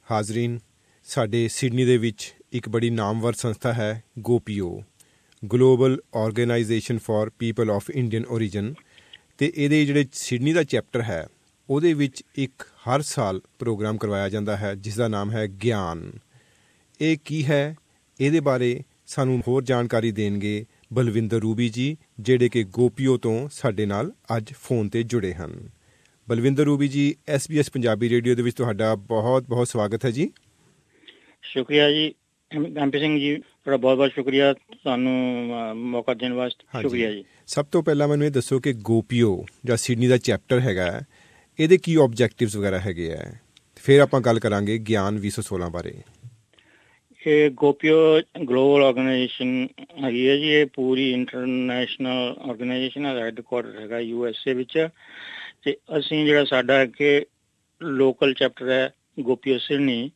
ਹਾਜ਼ਰੀਨ, ਸਾਡੇ ਸਿਡਨੀ ਦੇ ਵਿੱਚ ਇੱਕ ਬੜੀ ਨਾਮਵਰ ਸੰਸਥਾ ਹੈ GOPIO, global organisation for people of Indian origin, ਅਤੇ ਇਹਦੇ ਜਿਹੜੇ ਸਿਡਨੀ ਦਾ ਚੈਪਟਰ ਹੈ ਉਹਦੇ ਵਿੱਚ ਇੱਕ ਹਰ ਸਾਲ ਪ੍ਰੋਗਰਾਮ ਕਰਵਾਇਆ ਜਾਂਦਾ ਹੈ ਜਿਸ ਦਾ ਨਾਮ ਹੈ ਗਿਆਨ। ਇਹ ਕੀ ਹੈ, ਇਹਦੇ ਬਾਰੇ ਸਾਨੂੰ ਹੋਰ ਜਾਣਕਾਰੀ ਦੇਣਗੇ ਬਲਵਿੰਦਰ ਰੂਬੀ ਜੀ, ਜਿਹੜੇ ਕਿ GOPIO ਤੋਂ ਸਾਡੇ ਨਾਲ ਅੱਜ ਫੋਨ 'ਤੇ ਜੁੜੇ ਹਨ। ਬਲਵਿੰਦਰ ਰੂਬੀ ਜੀ, SBS ਪੰਜਾਬੀ ਰੇਡੀਓ ਦੇ ਵਿੱਚ ਤੁਹਾਡਾ ਬਹੁਤ ਬਹੁਤ ਸਵਾਗਤ ਹੈ ਜੀ। ਸ਼ੁਕਰੀਆ ਜੀ MP ਸਿੰਘ ਜੀ, ਤੁਹਾਡਾ ਬਹੁਤ ਬਹੁਤ ਸ਼ੁਕਰੀਆ ਤੁਹਾਨੂੰ ਮੌਕਾ ਦੇਣ ਵਾਸਤੇ। ਸ਼ੁਕਰੀਆ ਜੀ। ਸਭ ਤੋਂ ਪਹਿਲਾਂ ਮੈਨੂੰ ਇਹ ਦੱਸੋ ਕਿ GOPIO ਜਾਂ ਸਿਡਨੀ ਦਾ ਚੈਪਟਰ ਹੈਗਾ, ਇਹਦੇ ਕੀ ਓਬਜੈਕਟਿਵਸ ਵਗੈਰਾ ਹੈਗੇ ਆ, ਫਿਰ ਆਪਾਂ ਗੱਲ ਕਰਾਂਗੇ ਗਿਆਨ 2016 ਬਾਰੇ। ਇਹ GOPIO ਗਲੋਬਲ ਆਰਗੇਨਾਈਜੇਸ਼ਨ ਹੈਗੀ ਹੈ ਜੀ। ਇਹ ਪੂਰੀ ਇੰਟਰਨੈਸ਼ਨਲ ਆਰਗੇਨਾਈਜੇਸ਼ਨ ਹੈ। ਹੈੱਡਕੁਆਟਰ ਹੈਗਾ USA ਵਿੱਚ, ਅਤੇ ਅਸੀਂ ਜਿਹੜਾ ਸਾਡਾ ਕਿ ਲੋਕਲ ਚੈਪਟਰ ਹੈ GOPIO ਸਿਡਨੀ,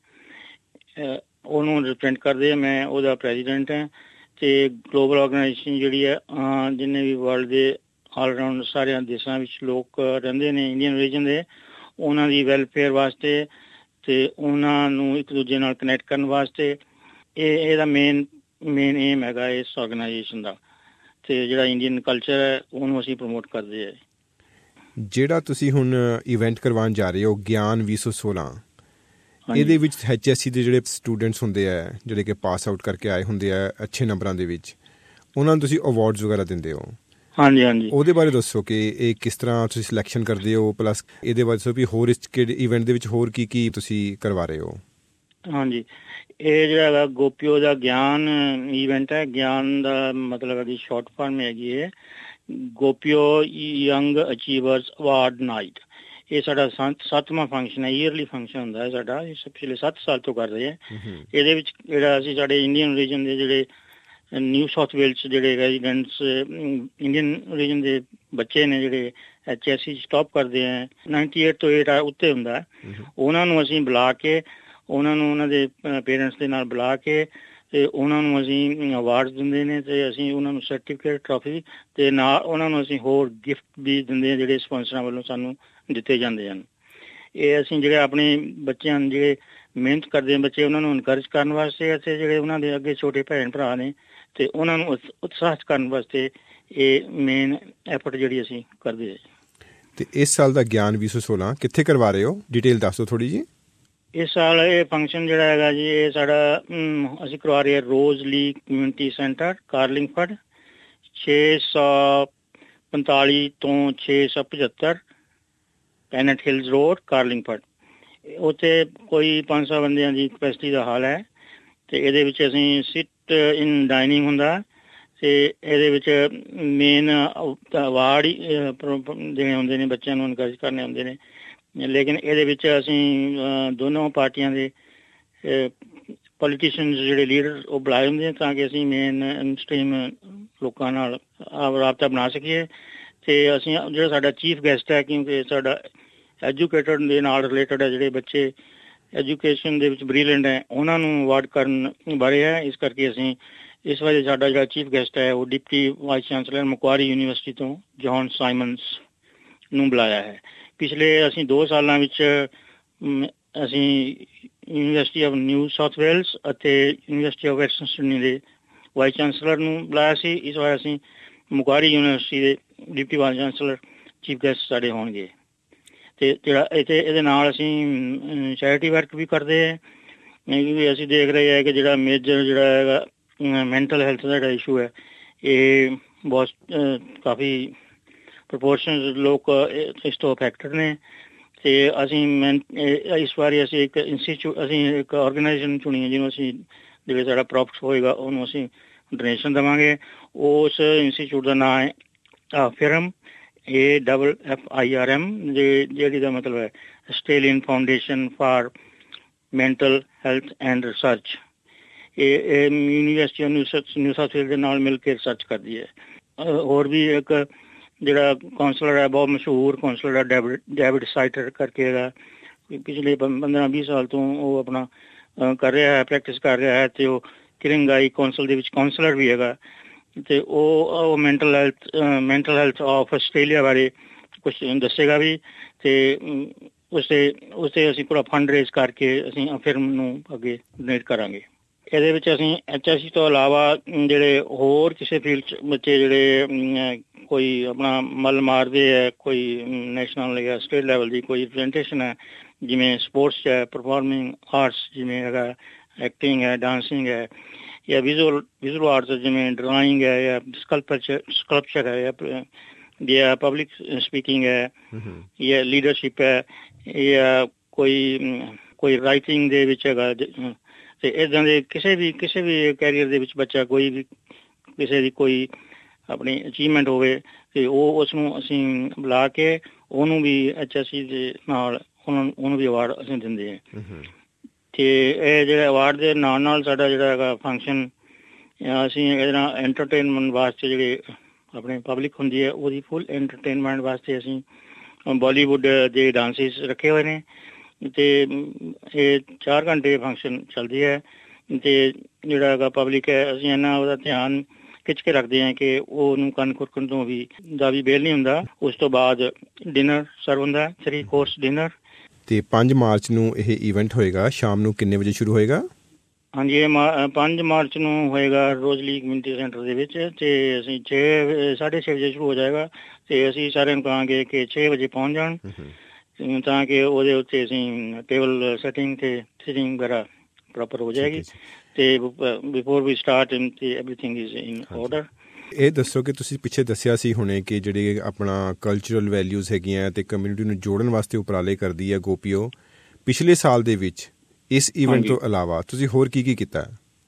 ਉਹਨੂੰ ਰਿਪਰੈਜ਼ੈਂਟ ਕਰਦੇ ਹਾਂ। ਮੈਂ ਉਹਦਾ ਪ੍ਰੈਜ਼ੀਡੈਂਟ ਹਾਂ। ਅਤੇ ਗਲੋਬਲ ਆਰਗੇਨਾਈਜੇਸ਼ਨ ਜਿਹੜੀ ਹੈ, ਜਿੰਨੇ ਵੀ ਵਰਲਡ ਦੇ ਆਲ ਅਰਾਊਂਡ ਸਾਰਿਆਂ ਦੇਸ਼ਾਂ ਵਿੱਚ ਲੋਕ ਰਹਿੰਦੇ ਨੇ ਇੰਡੀਅਨ ਰੀਜਨ ਦੇ, ਉਹਨਾਂ ਦੀ ਵੈਲਫੇਅਰ ਵਾਸਤੇ ਅਤੇ ਉਹਨਾਂ ਨੂੰ ਇੱਕ ਦੂਜੇ ਨਾਲ ਕਨੈਕਟ ਕਰਨ ਵਾਸਤੇ ਇਹਦਾ ਮੇਨ ਏਮ ਹੈਗਾ ਇਸ ਆਰਗੇਨਾਈਜੇਸ਼ਨ ਦਾ। ਅਤੇ ਜਿਹੜਾ ਇੰਡੀਅਨ ਕਲਚਰ ਹੈ ਉਹਨੂੰ ਅਸੀਂ ਪ੍ਰਮੋਟ ਕਰਦੇ ਹਾਂ। ਜਿਹੜਾ ਤੁਸੀਂ ਹੁਣ ਇਵੈਂਟ ਕਰਵਾਉਣ ਜਾ ਰਹੇ ਹੋ ਗਿਆਨ 2016, ਇਹਦੇ ਵਿੱਚ HSC ਦੇ ਜਿਹੜੇ ਸਟੂਡੈਂਟਸ ਹੁੰਦੇ ਆ, ਜਿਹੜੇ ਕਿ ਪਾਸ ਆਊਟ ਕਰਕੇ ਆਏ ਹੁੰਦੇ ਆ ਅੱਛੇ ਨੰਬਰਾਂ ਦੇ ਵਿੱਚ, ਉਹਨਾਂ ਨੂੰ ਤੁਸੀਂ ਅਵਾਰਡਸ ਵਗੈਰਾ ਦਿੰਦੇ ਹੋ। ਹਾਂਜੀ ਹਾਂਜੀ, ਉਹਦੇ ਬਾਰੇ ਦੱਸੋ ਕਿ ਇਹ ਕਿਸ ਤਰ੍ਹਾਂ ਤੁਸੀਂ ਸਿਲੈਕਸ਼ਨ ਕਰਦੇ ਹੋ, ਪਲੱਸ ਇਹਦੇ ਬਾਰੇ ਦੱਸੋ ਵੀ ਹੋਰ ਇਸ ਇਵੈਂਟ ਦੇ ਵਿੱਚ ਹੋਰ ਕੀ ਕੀ ਤੁਸੀਂ ਕਰਵਾ ਰਹੇ ਹੋ। ਹਾਂਜੀ, ਇਹ ਜਿਹੜਾ ਹੈਗਾ GOPIO ਦਾ ਗਿਆਨ ਈਵੈਂਟ ਹੈ। ਗਿਆਨ ਦਾ ਮਤਲਬ ਹੈਗੀ ਸ਼ਾਰਟ ਫਾਰਮ ਹੈਗੀ ਹੈ GOPIO young achievers award night. ਇਹ ਸਾਡਾ 7ਵਾਂ ਫੰਕਸ਼ਨ ਹੈ, ਈਅਰਲੀ ਫੰਕਸ਼ਨ ਹੁੰਦਾ ਹੈ ਸਾਡਾ। ਇਹ ਪਿਛਲੇ 7 ਸਾਲ ਤੋਂ ਕਰ ਰਹੇ ਹਾਂ। ਇਹਦੇ ਵਿੱਚ ਜਿਹੜਾ ਅਸੀਂ ਸਾਡੇ ਇੰਡੀਅਨ ਰੀਜਨ ਦੇ ਜਿਹੜੇ ਨਿਊ ਸਾਊਥ ਵੇਲਸ ਜਿਹੜੇ ਰੈਜ਼ੀਡੈਂਟਸ ਇੰਡੀਅਨ ਰੀਜਨ ਦੇ ਬੱਚੇ ਨੇ, ਜਿਹੜੇ HSC ਸਟਾਪ ਕਰਦੇ ਹੈ 98 ਤੋਂ 8 ਉੱਤੇ ਹੁੰਦਾ, ਉਹਨਾਂ ਨੂੰ ਅਸੀਂ ਬੁਲਾ ਕੇ, ਉਹਨਾਂ ਨੂੰ ਉਹਨਾਂ ਦੇ ਪੇਰੈਂਟਸ ਦੇ ਨਾਲ ਬੁਲਾ ਕੇ ਅਤੇ ਉਹਨਾਂ ਨੂੰ ਅਸੀਂ ਅਵਾਰਡਸ ਦਿੰਦੇ ਨੇ, ਅਤੇ ਅਸੀਂ ਉਹਨਾਂ ਨੂੰ ਸਰਟੀਫਿਕੇਟ, ਟਰੋਫੀ, ਅਤੇ ਨਾਲ ਉਹਨਾਂ ਨੂੰ ਅਸੀਂ ਹੋਰ ਗਿਫਟ ਵੀ ਦਿੰਦੇ ਹਾਂ ਜਿਹੜੇ ਸਪਾਂਸਰਾਂ ਵੱਲੋਂ ਸਾਨੂੰ ਦਿੱਤੇ ਜਾਂਦੇ ਹਨ। ਇਹ ਅਸੀਂ ਜਿਹੜੇ ਆਪਣੇ ਬੱਚਿਆਂ ਨੂੰ, ਜਿਹੜੇ ਮਿਹਨਤ ਕਰਦੇ ਬੱਚੇ, ਉਹਨਾਂ ਨੂੰ ਇਨਕਰੇਜ ਕਰਨ ਵਾਸਤੇ, ਅਤੇ ਜਿਹੜੇ ਉਹਨਾਂ ਦੇ ਅੱਗੇ ਛੋਟੇ ਭੈਣ ਭਰਾ ਨੇ ਅਤੇ ਉਹਨਾਂ ਨੂੰ ਉਤਸ਼ਾਹਿਤ ਕਰਨ ਵਾਸਤੇ ਇਹ ਮੇਨ ਐਫਰਟ ਜਿਹੜੀ ਅਸੀਂ ਕਰਦੇ ਹਾਂ। ਅਤੇ ਇਸ ਸਾਲ ਦਾ ਗਿਆਨ 2016 ਕਿੱਥੇ ਕਰਵਾ ਰਹੇ ਹੋ, ਡਿਟੇਲ ਦੱਸ ਦਿਓ ਥੋੜ੍ਹੀ ਜਿਹੀ। ਇਸ ਸਾਲ ਇਹ ਫੰਕਸ਼ਨ ਜਿਹੜਾ ਹੈਗਾ ਜੀ, ਇਹ ਸਾਡਾ ਅਸੀਂ ਕਰਵਾ ਰਹੇ ਹਾਂ ਰੋਜ਼ਲੀ ਕਮਿਊਨਿਟੀ ਸੈਂਟਰ, ਕਾਰਲਿੰਗਫਰਡ, 645 ਤੋਂ 675 ਪੈਨਟ ਹਿਲਜ਼ ਰੋਡ, ਕਾਰਲਿੰਗਫਰਡ। ਉੱਥੇ ਕੋਈ 500 ਬੰਦਿਆਂ ਦੀ ਕਪੈਸਿਟੀ ਦਾ ਹਾਲ ਹੈ, ਅਤੇ ਇਹਦੇ ਵਿੱਚ ਅਸੀਂ ਸਿਟ ਇਨ ਡਾਈਨਿੰਗ ਹੁੰਦਾ, ਅਤੇ ਇਹਦੇ ਵਿੱਚ ਮੇਨ ਅਵਾਰਡ ਹੀ ਦੇਣੇ ਹੁੰਦੇ ਨੇ, ਬੱਚਿਆਂ ਨੂੰ ਇਨਕਰੇਜ ਕਰਨੇ ਹੁੰਦੇ ਨੇ। ਲੇਕਿਨ ਇਹਦੇ ਵਿੱਚ ਅਸੀਂ ਦੋਨੋਂ ਪਾਰਟੀਆਂ ਦੇ ਪੋਲੀਟੀਸ਼ੀਅਨਸ ਜਿਹੜੇ ਲੀਡਰ ਉਹ ਬੁਲਾਏ ਹੁੰਦੇ ਨੇ, ਤਾਂ ਕਿ ਅਸੀਂ ਮੇਨ ਸਟ੍ਰੀਮ ਲੋਕਾਂ ਨਾਲ ਰਾਬਤਾ ਬਣਾ ਸਕੀਏ। ਅਤੇ ਅਸੀਂ ਜਿਹੜਾ ਸਾਡਾ ਚੀਫ ਗੈਸਟ ਹੈ, ਕਿਉਂਕਿ ਸਾਡਾ ਐਜੂਕੇਟਡ ਦੇ ਨਾਲ ਰਿਲੇਟਡ ਹੈ, ਜਿਹੜੇ ਬੱਚੇ ਐਜੂਕੇਸ਼ਨ ਦੇ ਵਿੱਚ ਬਰੀਲੀਅੰਟ ਹੈ, ਉਹਨਾਂ ਨੂੰ ਅਵਾਰਡ ਕਰਨ ਬਾਰੇ ਹੈ। ਇਸ ਕਰਕੇ ਅਸੀਂ ਇਸ ਵਜ੍ਹਾ ਸਾਡਾ ਜਿਹੜਾ ਚੀਫ ਗੈਸਟ ਹੈ ਉਹ deputy vice chancellor Macquarie university ਤੋਂ ਜੌਨ ਸਾਈਮਨਸ ਨੂੰ ਬੁਲਾਇਆ ਹੈ। ਪਿਛਲੇ ਅਸੀਂ 2 ਸਾਲਾਂ ਵਿੱਚ ਅਸੀਂ university of New South Wales ਅਤੇ ਯੂਨੀਵਰਸਿਟੀ ਆਫ ਵੈਸਟਰਨ ਸਿਡਨੀ ਦੇ ਵਾਈਸ ਚਾਂਸਲਰ ਨੂੰ ਬੁਲਾਇਆ ਸੀ। ਇਸ ਵਾਰ ਅਸੀਂ ਮੈਕਵਾਰੀ ਯੂਨੀਵਰਸਿਟੀ ਦੇ deputy vice chancellor chief guest ਸਾਡੇ ਹੋਣਗੇ। ਅਤੇ ਜਿਹੜਾ ਇਹਦੇ ਨਾਲ ਅਸੀਂ ਚੈਰਿਟੀ ਵਰਕ ਵੀ ਕਰਦੇ ਹੈ, ਕਿਉਂਕਿ ਅਸੀਂ ਦੇਖ ਰਹੇ ਹਾਂ ਕਿ ਜਿਹੜਾ ਮੇਜਰ ਜਿਹੜਾ ਹੈਗਾ ਮੈਂਟਲ ਹੈਲਥ ਦਾ ਜਿਹੜਾ ਇਸ਼ੂ ਹੈ, ਇਹ ਬਹੁਤ ਕਾਫੀ ਪ੍ਰਪੋਰਸ਼ਨ ਲੋਕ ਇਸ ਤੋਂ ਅਫੈਕਟਡ ਨੇ। ਅਤੇ ਅਸੀਂ ਇਸ ਵਾਰੀ ਅਸੀਂ ਇੱਕ ਇੱਕ ਆਰਗੇਨਾਈਜੇਸ਼ਨ ਚੁਣੀ ਹੈ, ਜਿਹਨੂੰ ਅਸੀਂ ਜਿਹੜੇ ਸਾਡਾ ਪ੍ਰੋਫਿਟ ਹੋਏਗਾ ਉਹਨੂੰ ਅਸੀਂ ਡੋਨੇਸ਼ਨ ਦੇਵਾਂਗੇ। ਉਸ ਇੰਸਟੀਚਿਊਟ ਦਾ ਨਾਂ ਹੈ FIRM, AFFIRM, ਜਿਹੜੀ ਦਾ ਮਤਲਬ ਹੈ Australian foundation for mental health and research. ਇਹ university of New South Wales ਦੇ ਨਾਲ ਮਿਲ ਕੇ ਰਿਸਰਚ ਕਰਦੀ ਹੈ। ਹੋਰ ਵੀ ਇੱਕ ਜਿਹੜਾ ਕਾਉਂਸਲਰ ਹੈ, ਬਹੁਤ ਮਸ਼ਹੂਰ ਕਾਉਂਸਲਰ ਹੈ, ਡੇਵਿਡ ਸਾਈਟਰ ਕਰਕੇ ਹੈਗਾ, ਪਿਛਲੇ 15-20 ਸਾਲ ਤੋਂ ਉਹ ਆਪਣਾ ਕਰ ਰਿਹਾ ਹੈ, ਪ੍ਰੈਕਟਿਸ ਕਰ ਰਿਹਾ ਹੈ, ਅਤੇ ਉਹ ਕਿਰਿੰਗਾਈ ਕੌਂਸਲ ਦੇ ਵਿੱਚ ਕਾਉਂਸਲਰ ਵੀ ਹੈਗਾ। ਅਤੇ ਉਹ ਮੈਂਟਲ ਹੈਲਥ ਆਫ ਆਸਟ੍ਰੇਲੀਆ ਬਾਰੇ ਕੁਛ ਦੱਸੇਗਾ ਵੀ। ਅਤੇ ਉਸ ਤੇ ਅਸੀਂ ਪੂਰਾ ਫੰਡ ਰੇਜ਼ ਕਰਕੇ ਅਸੀਂ ਫਿਲਮ ਨੂੰ ਅੱਗੇ ਡੋਨੇਟ ਕਰਾਂਗੇ। ਇਹਦੇ ਵਿੱਚ ਅਸੀਂ HSC ਤੋਂ ਇਲਾਵਾ ਜਿਹੜੇ ਹੋਰ ਕਿਸੇ ਫੀਲਡ 'ਚ ਬੱਚੇ ਜਿਹੜੇ ਕੋਈ ਆਪਣਾ ਮੱਲ ਮਾਰਦੇ ਹੈ, ਕੋਈ ਨੈਸ਼ਨਲ ਜਾਂ ਸਟੇਟ ਲੈਵਲ ਦੀ ਕੋਈ ਪ੍ਰੈਜੈਂਟੇਸ਼ਨ ਹੈ, ਜਿਵੇਂ ਸਪੋਰਟਸ 'ਚ ਹੈ, ਪਰਫਾਰਮਿੰਗ ਆਰਟਸ ਜਿਵੇਂ ਹੈਗਾ, ਐਕਟਿੰਗ ਹੈ, ਡਾਂਸਿੰਗ ਹੈ, ਜਾਂ ਵਿਜ਼ੂਅਲ ਆਰਟਸ ਜਿਵੇਂ ਡਰਾਇੰਗ ਹੈ, ਜਾਂ ਸਕਲਪਚਰ ਹੈ, ਜਾਂ ਪਬਲਿਕ ਸਪੀਕਿੰਗ ਹੈ, ਜਾਂ ਲੀਡਰਸ਼ਿਪ ਹੈ, ਜਾਂ ਕੋਈ ਰਾਈਟਿੰਗ ਦੇ ਵਿੱਚ ਹੈਗਾ, ਤੇ ਇੱਦਾਂ ਦੇ ਕਿਸੇ ਵੀ ਕੈਰੀਅਰ ਦੇ ਵਿੱਚ ਬੱਚਾ ਕੋਈ ਵੀ ਕਿਸੇ ਦੀ ਕੋਈ ਆਪਣੀ ਅਚੀਵਮੈਂਟ ਹੋਵੇ ਤੇ ਉਹ ਉਸਨੂੰ ਅਸੀਂ ਬੁਲਾ ਕੇ ਉਹਨੂੰ ਵੀ HSC ਦੇ ਨਾਲ ਉਹਨੂੰ ਵੀ ਅਵਾਰਡ ਅਸੀਂ ਦਿੰਦੇ ਹਾਂ। ਤੇ ਇਹ ਜਿਹੜਾ ਅਵਾਰਡ ਦੇ ਨਾਲ ਸਾਡਾ ਜਿਹੜਾ ਹੈਗਾ ਫੰਕਸ਼ਨ, ਅਸੀਂ ਇਹਦੇ ਨਾਲ ਐਂਟਰਟੇਨਮੈਂਟ ਵਾਸਤੇ ਜਿਹੜੇ ਆਪਣੇ ਪਬਲਿਕ ਹੁੰਦੀ ਹੈ ਉਹਦੀ ਫੁੱਲ ਐਂਟਰਟੇਨਮੈਂਟ ਵਾਸਤੇ ਅਸੀਂ ਬਾਲੀਵੁੱਡ ਦੇ ਡਾਂਸਿਸ ਰੱਖੇ ਹੋਏ ਨੇ, ਤੇ ਇਹ 4 ਘੰਟੇ ਫੰਕਸ਼ਨ ਚੱਲਦੀ ਹੈ। ਤੇ ਜਿਹੜਾ ਹੈਗਾ ਪਬਲਿਕ ਹੈ, ਅਸੀਂ ਇਹਨਾਂ ਉਹਦਾ ਧਿਆਨ ਖਿੱਚ ਕੇ ਰੱਖਦੇ ਹਾਂ ਕਿ ਉਹਨੂੰ ਕੰਨ ਖੁਰਕਣ ਤੋਂ ਵੀ ਬੇਲ ਨਹੀਂ ਹੁੰਦਾ। ਉਸ ਤੋਂ ਬਾਅਦ ਡਿਨਰ ਸਰਵ ਹੁੰਦਾ, 3 ਕੋਰਸ ਡਿਨਰ। ਤੇ 5 ਮਾਰਚ ਨੂੰ ਇਹ ਇਵੈਂਟ ਹੋਏਗਾ, ਸ਼ਾਮ ਨੂੰ ਕਿੰਨੇ ਵਜੇ ਸ਼ੁਰੂ ਹੋਏਗਾ? ਹਾਂਜੀ, ਇਹ 5 ਮਾਰਚ ਨੂੰ ਹੋਏਗਾ ਰੋਜ਼ਲੀ ਕਮਿਊਨਿਟੀ ਸੈਂਟਰ ਦੇ ਵਿੱਚ, ਤੇ ਅਸੀਂ 6:30 ਵਜੇ ਸ਼ੁਰੂ ਹੋ ਜਾਏਗਾ। ਤੇ ਅਸੀਂ ਸਾਰਿਆਂ ਨੂੰ ਕਹਾਂਗੇ ਕਿ 6 ਵਜੇ ਪਹੁੰਚ ਜਾਣ, ਤਾਂ ਕਿ ਉਹਦੇ ਉੱਤੇ ਅਸੀਂ ਟੇਬਲ ਸੈਟਿੰਗ ਤੇ ਸੀਟਿੰਗ ਵਗੈਰਾ ਪ੍ਰੋਪਰ ਹੋ ਜਾਏਗੀ। ਤੇ before we start everything is in order. ਇਹ ਦੱਸੋ ਕਿ ਤੁਸੀਂ ਪਿੱਛੇ ਦੱਸਿਆ ਸੀ ਹੁਣੇ ਕਿ ਜਿਹੜੇ ਆਪਣਾ ਕਲਚਰਲ ਵੈਲਿਊਜ਼ ਹੈਗੀਆਂ ਤੇ ਕਮਿਊਨਿਟੀ ਨੂੰ ਜੋੜਨ ਵਾਸਤੇ ਉਪਰਾਲੇ ਕਰਦੀ ਹੈ ਗੋਪੀਓ, ਪਿਛਲੇ ਸਾਲ ਦੇ ਵਿੱਚ ਇਸ ਇਵੈਂਟ ਤੋਂ ਇਲਾਵਾ ਤੁਸੀਂ ਹੋਰ ਕੀ ਕੀਤਾ?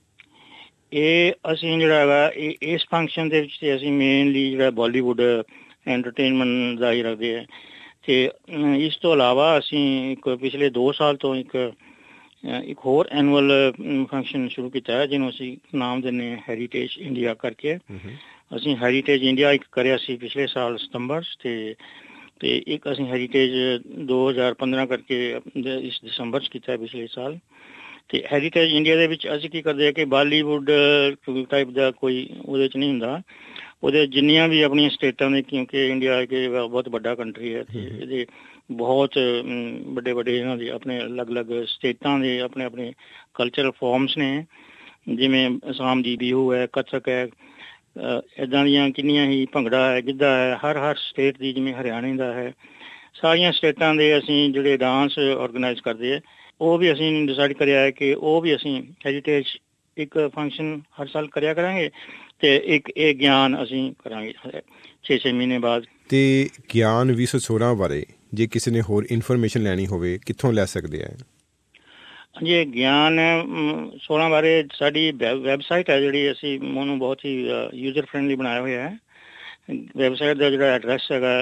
ਇਹ ਅਸੀਂ ਜਿਹੜਾ ਹੈਗਾ ਇਸ ਫੰਕਸ਼ਨ ਦੇ ਵਿੱਚ ਅਸੀਂ ਮੇਨਲੀ ਜਿਹੜਾ ਬਾਲੀਵੁੱਡ ਐਂਟਰਟੇਨਮੈਂਟ ਦਾ ਹੀ ਰੱਖਦੇ ਹੈ। ਤੇ ਇਸ ਤੋਂ ਇਲਾਵਾ ਅਸੀਂ ਇੱਕ ਪਿਛਲੇ 2 ਸਾਲ ਤੋਂ ਇੱਕ ਹੋਰ ਐਨੂਅਲ ਫੰਕਸ਼ਨ ਸ਼ੁਰੂ ਕੀਤਾ ਹੈ, ਜਿਹਨੂੰ ਅਸੀਂ ਨਾਮ ਦਿੰਦੇ ਹਾਂ ਹੈਰੀਟੇਜ ਇੰਡੀਆ ਕਰਕੇ। ਅਸੀਂ ਹੈਰੀਟੇਜ ਇੰਡੀਆ ਇੱਕ ਕਰਿਆ ਸੀ ਪਿਛਲੇ ਸਾਲ ਸਤੰਬਰ ਤੇ ਇੱਕ ਅਸੀਂ ਹੈਰੀਟੇਜ 2015 ਕਰਕੇ ਇਸ ਦਸੰਬਰ 'ਚ ਕੀਤਾ ਪਿਛਲੇ ਸਾਲ। ਤੇ ਹੈਰੀਟੇਜ ਇੰਡੀਆ ਦੇ ਵਿੱਚ ਅਸੀਂ ਕੀ ਕਰਦੇ ਹਾਂ ਕਿ ਬਾਲੀਵੁੱਡ ਟਾਈਪ ਦਾ ਕੋਈ ਉਹਦੇ 'ਚ ਨਹੀਂ ਹੁੰਦਾ। ਉਹਦੇ ਜਿੰਨੀਆਂ ਵੀ ਆਪਣੀਆਂ ਸਟੇਟਾਂ ਨੇ, ਕਿਉਂਕਿ ਇੰਡੀਆ ਇੱਕ ਬਹੁਤ ਵੱਡਾ ਕੰਟਰੀ ਹੈ, ਤੇ ਇਹਦੇ ਬਹੁਤ ਵੱਡੇ ਇਹਨਾਂ ਦੇ ਆਪਣੇ ਅਲੱਗ-ਅਲੱਗ ਸਟੇਟਾਂ ਦੇ ਆਪਣੇ ਕਲਚਰਲ ਫਾਰਮਸ ਨੇ, ਜਿਵੇਂ ਅਸਾਮ ਦੀ ਬਿਹੂ ਹੈ, ਕੱਥਕ ਹੈ, ਇੱਦਾਂ ਦੀਆਂ ਕਿੰਨੀਆਂ ਹੀ, ਭੰਗੜਾ ਹੈ, ਗਿੱਧਾ ਹੈ, ਹਰ ਸਟੇਟ ਦੀ, ਜਿਵੇਂ ਹਰਿਆਣੇ ਦਾ ਹੈ, ਸਾਰੀਆਂ ਸਟੇਟਾਂ ਦੇ ਅਸੀਂ ਜਿਹੜੇ ਡਾਂਸ ਔਰਗੇਨਾਈਜ਼ ਕਰਦੇ ਹੈ, ਉਹ ਵੀ ਅਸੀਂ ਡਿਸਾਈਡ ਕਰਿਆ ਹੈ ਕਿ ਉਹ ਵੀ ਅਸੀਂ ਹੈਰੀਟੇਜ ਇੱਕ ਫੰਕਸ਼ਨ ਹਰ ਸਾਲ ਕਰਿਆ ਕਰਾਂਗੇ। ਤੇ ਇੱਕ ਇਹ ਗਿਆਨ ਅਸੀਂ ਕਰਾਂਗੇ 6 ਮਹੀਨੇ ਬਾਅਦ। ਤੇ ਗਿਆਨ 2016 ਬਾਰੇ ਜੇ ਕਿਸੇ ਨੇ ਹੋਰ ਇਨਫੋਰਮੇਸ਼ਨ ਲੈਣੀ ਹੋਵੇ ਕਿੱਥੋਂ ਲੈ ਸਕਦੇ ਆ? ਹਾਂਜੀ, ਗਿਆਨ 16 ਬਾਰੇ ਸਾਡੀ ਵੈਬਸਾਈਟ ਹੈ, ਜਿਹੜੀ ਅਸੀਂ ਉਹਨੂੰ ਬਹੁਤ ਹੀ ਯੂਜ਼ਰ ਫਰੈਂਡਲੀ ਬਣਾਇਆ ਹੋਇਆ ਹੈ। ਵੈਬਸਾਈਟ ਦਾ ਜਿਹੜਾ ਐਡਰੈਸ ਹੈਗਾ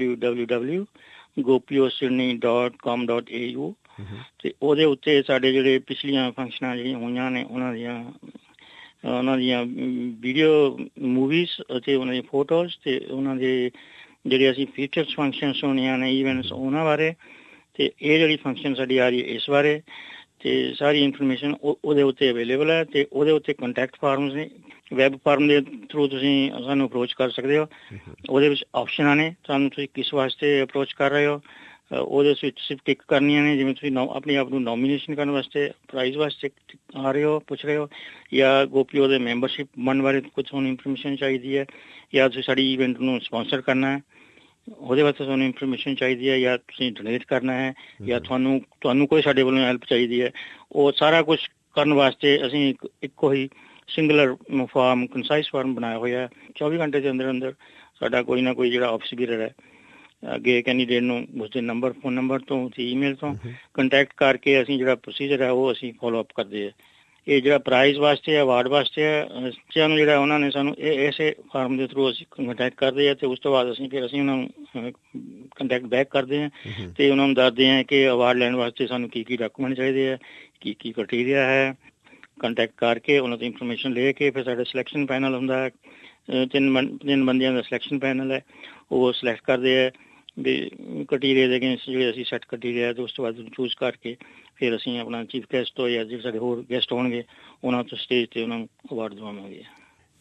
www.gopiosydney.com.au, ਤੇ ਉਹਦੇ ਉੱਤੇ ਸਾਡੇ ਜਿਹੜੇ ਪਿਛਲੀਆਂ ਫੰਕਸ਼ਨਾਂ ਜਿਹੜੀਆਂ ਹੋਈਆਂ ਨੇ ਉਹਨਾਂ ਦੀਆਂ ਵੀਡੀਓ ਮੂਵੀਜ਼ ਅਤੇ ਉਹਨਾਂ ਦੀਆਂ ਫੋਟੋਜ਼, ਤੇ ਉਹਨਾਂ ਦੇ ਜਿਹੜੇ ਅਸੀਂ ਫੀਚਰਸ ਫੰਕਸ਼ਨਸ ਹੋਣੀਆਂ ਨੇ, ਈਵੈਂਟਸ, ਉਹਨਾਂ ਬਾਰੇ, ਤੇ ਇਹ ਜਿਹੜੀ ਫੰਕਸ਼ਨ ਸਾਡੀ ਆ ਰਹੀ ਹੈ ਇਸ ਬਾਰੇ, ਤੇ ਸਾਰੀ ਇਨਫੋਰਮੇਸ਼ਨ ਉਹਦੇ ਉੱਤੇ ਅਵੇਲੇਬਲ ਹੈ। ਤੇ ਉਹਦੇ ਉੱਤੇ ਕੰਟੈਕਟ ਫਾਰਮਸ ਨੇ, ਵੈਬ ਫਾਰਮ ਦੇ ਥਰੂ ਤੁਸੀਂ ਸਾਨੂੰ ਅਪਰੋਚ ਕਰ ਸਕਦੇ ਹੋ। ਉਹਦੇ ਵਿੱਚ ਆਪਸ਼ਨਾਂ ਨੇ, ਤੁਹਾਨੂੰ ਤੁਸੀਂ ਕਿਸ ਵਾਸਤੇ ਅਪਰੋਚ ਕਰ ਰਹੇ ਹੋ, ਉਹਦੇ ਵਿੱਚ ਸਿਰਫ ਟਿਕ ਕਰਨੀਆਂ ਨੇ, ਜਿਵੇਂ ਤੁਸੀਂ ਆਪਣੇ ਆਪ ਨੂੰ ਨੋਮੀਨੇਸ਼ਨ ਕਰਨ ਵਾਸਤੇ, ਪ੍ਰਾਈਜ਼ ਵਾਸਤੇ ਆ ਰਹੇ ਹੋ, ਪੁੱਛ ਰਹੇ ਹੋ, ਜਾਂ ਗੋਪੀਓ ਦੇ ਮੈਂਬਰਸ਼ਿਪ ਬਣਨ ਬਾਰੇ ਕੁਝ ਤੁਹਾਨੂੰ ਇਨਫੋਰਮੇਸ਼ਨ ਚਾਹੀਦੀ ਹੈ, ਜਾਂ ਤੁਸੀਂ ਸਾਡੀ ਇਵੈਂਟ ਨੂੰ ਸਪਾਂਸਰ ਕਰਨਾ ਹੈ, ਉਹਦੇ ਵਾਸਤੇ ਤੁਹਾਨੂੰ ਇਨਫੋਰਮੇਸ਼ਨ ਚਾਹੀਦੀ ਹੈ, ਜਾਂ ਤੁਸੀਂ ਡੋਨੇਟ ਕਰਨਾ ਹੈ, ਜਾਂ ਤੁਹਾਨੂੰ ਕੋਈ ਸਾਡੇ ਵੱਲੋਂ ਹੈਲਪ ਚਾਹੀਦੀ ਹੈ, ਉਹ ਸਾਰਾ ਕੁਝ ਕਰਨ ਵਾਸਤੇ ਅਸੀਂ ਇੱਕੋ ਹੀ ਸਿੰਗੂਲਰ ਫਾਰਮ, ਕੰਸਾਈਜ਼ ਫਾਰਮ ਬਣਾਇਆ ਹੋਇਆ ਹੈ। 24 ਘੰਟੇ ਦੇ ਅੰਦਰ ਸਾਡਾ ਕੋਈ ਨਾ ਕੋਈ ਜਿਹੜਾ ਆਫਿਸ ਬੀਰਰ ਹੈ ਅੱਗੇ ਕੈਂਡੀਡੇਟ ਨੂੰ ਉਸਦੇ ਫੋਨ ਨੰਬਰ ਤੋਂ ਤੇ ਈਮੇਲ ਤੋਂ ਕੰਟੈਕਟ ਕਰਕੇ ਅਸੀਂ ਜਿਹੜਾ ਪ੍ਰੋਸੀਜਰ ਹੈ ਉਹ ਅਸੀਂ ਫੋਲੋ ਅਪ ਕਰਦੇ ਹਾਂ। ਇਹ ਜਿਹੜਾ ਪ੍ਰਾਈਜ਼ ਵਾਸਤੇ ਹੈ, ਅਵਾਰਡ ਵਾਸਤੇ ਹੈ, ਬੱਚਿਆਂ ਨੂੰ ਜਿਹੜਾ ਉਹਨਾਂ ਨੇ ਸਾਨੂੰ ਇਸੇ ਫਾਰਮ ਦੇ ਥਰੂ ਅਸੀਂ ਕੰਟੈਕਟ ਕਰਦੇ ਹਾਂ, ਤੇ ਉਸ ਤੋਂ ਬਾਅਦ ਅਸੀਂ ਉਹਨਾਂ ਨੂੰ ਕੰਟੈਕਟ ਬੈਕ ਕਰਦੇ ਹਾਂ, ਤੇ ਉਹਨਾਂ ਨੂੰ ਦੱਸਦੇ ਹਾਂ ਕਿ ਅਵਾਰਡ ਲੈਣ ਵਾਸਤੇ ਸਾਨੂੰ ਕੀ ਡਾਕੂਮੈਂਟ ਚਾਹੀਦੇ ਆ, ਕੀ ਕ੍ਰਾਈਟੇਰੀਆ ਹੈ। ਕੰਟੈਕਟ ਕਰਕੇ ਉਹਨਾਂ ਤੋਂ ਇਨਫੋਰਮੇਸ਼ਨ ਲੈ ਕੇ ਫਿਰ ਸਾਡਾ ਸਿਲੈਕਸ਼ਨ ਪੈਨਲ ਹੁੰਦਾ ਹੈ, 3 ਬੰਦਿਆਂ ਦਾ ਸਿਲੈਕਸ਼ਨ ਪੈਨਲ ਹੈ, ਉਹ ਸਿਲੈਕਟ ਕਰਦੇ ਹੈ ਵੀ ਕ੍ਰਾਈਟੇਰੀਆ ਦੇ ਅਗੇਂਸਟ ਜਿਹੜੇ ਅਸੀਂ ਸੈੱਟ ਕ੍ਰਾਈਟੇਰੀਆ, ਤੇ ਉਸ ਤੋਂ ਬਾਅਦ ਚੂਜ਼ ਕਰਕੇ ਫਿਰ ਅਸੀਂ ਆਪਣਾ ਚੀਫ ਗੈਸਟ ਤੋਂ ਜਾਂ ਜਿਹੜੇ ਸਾਡੇ ਹੋਰ ਗੈਸਟ ਹੋਣਗੇ ਉਹਨਾਂ ਤੋਂ ਸਟੇਜ ਤੇ ਉਹਨਾਂ ਨੂੰ ਅਵਾਰਡ ਦਿਵਾਵਾਂਗੇ।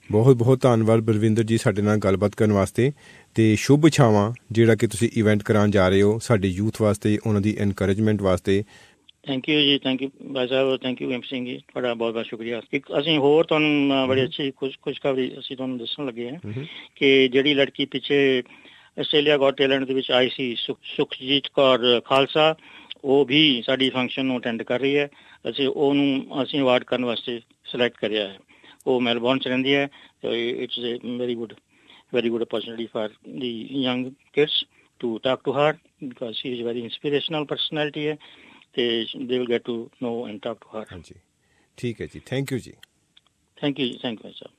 ਬਹੁਤ ਬਹੁਤ ਧੰਨਵਾਦ ਬਲਵਿੰਦਰ ਜੀ ਸਾਡੇ ਨਾਲ ਗੱਲਬਾਤ ਕਰਨ ਵਾਸਤੇ, ਤੇ ਸ਼ੁਭ ਇਛਾਵਾਂ ਜਿਹੜਾ ਕਿ ਤੁਸੀਂ ਇਵੈਂਟ ਕਰਾਉਣ ਜਾ ਰਹੇ ਹੋ ਸਾਡੇ ਯੂਥ ਵਾਸਤੇ, ਉਹਨਾਂ ਦੀ ਐਨਕਰੇਜਮੈਂਟ ਵਾਸਤੇ। ਥੈਂਕ ਯੂ ਜੀ, ਥੈਂਕ ਯੂ ਭਾਈ ਸਾਹਿਬ, ਥੈਂਕ ਯੂ ਸਿੰਘ ਜੀ, ਤੁਹਾਡਾ ਬਹੁਤ ਬਹੁਤ ਸ਼ੁਕਰੀਆ। ਇੱਕ ਅਸੀਂ ਹੋਰ ਤੁਹਾਨੂੰ ਬੜੀ ਅੱਛੀ ਖੁਸ਼ਖਬਰੀ ਅਸੀਂ ਤੁਹਾਨੂੰ ਦੱਸਣ ਲੱਗੇ ਹਾਂ ਕਿ ਜਿਹੜੀ ਲੜਕੀ ਪਿੱਛੇ ਆਸਟ੍ਰੇਲੀਆ ਗੋਟ ਟੈਲੈਂਟ ਦੇ ਵਿੱਚ ਆਈ ਸੀ, ਸੁਖਜੀਤ ਕੌਰ ਖਾਲਸਾ, ਉਹ ਵੀ ਸਾਡੀ ਫੰਕਸ਼ਨ ਨੂੰ ਅਟੈਂਡ ਕਰ ਰਹੀ ਹੈ। ਅਸੀਂ ਅਵਾਰਡ ਕਰਨ ਵਾਸਤੇ ਸਿਲੈਕਟ ਕਰਿਆ ਹੈ। ਉਹ ਮੈਲਬੌਰਨ 'ਚ ਰਹਿੰਦੀ ਹੈ। It's a very good opportunity for the young kids to talk to her because she is a very inspirational personality ਹੈ, ਤੇ they will get to know and talk to her। ਹਾਂਜੀ, ਠੀਕ ਹੈ ਜੀ, ਥੈਂਕ ਯੂ ਜੀ। Thank you ਜੀ, thank you sir.